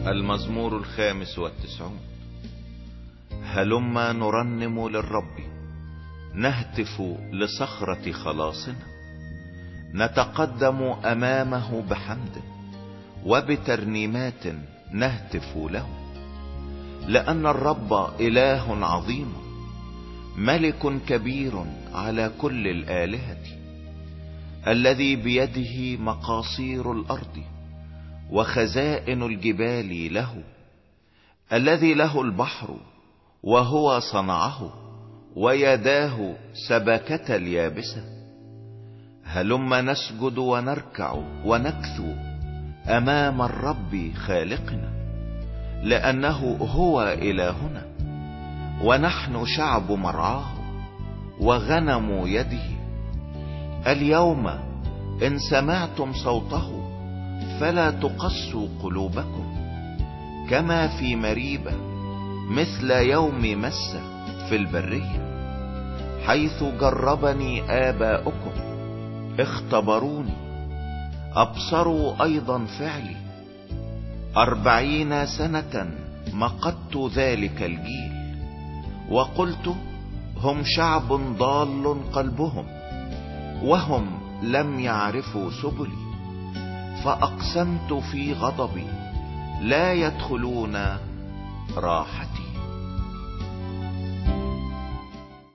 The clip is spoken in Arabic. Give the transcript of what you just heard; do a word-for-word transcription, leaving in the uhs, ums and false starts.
المزمور الخامس والتسعون. هلما نرنم للرب، نهتف لصخرة خلاصنا، نتقدم امامه بحمد وبترنيمات نهتف له. لان الرب اله عظيم، ملك كبير على كل الالهة، الذي بيده مقاصير الارض وخزائن الجبال له، الذي له البحر وهو صنعه، ويداه سبكة اليابسة. هلما نسجد ونركع ونكثو امام الرب خالقنا، لانه هو الهنا ونحن شعب مرعاه وغنم يده. اليوم ان سمعتم صوته فلا تقسوا قلوبكم، كما في مريبة مثل يوم مسة في البرية، حيث جربني آباؤكم اختبروني، أبصروا أيضا فعلي. أربعين سنة مقدت ذلك الجيل، وقلت هم شعب ضال قلبهم، وهم لم يعرفوا سبلي. فأقسمت في غضبي لا يدخلون راحتي.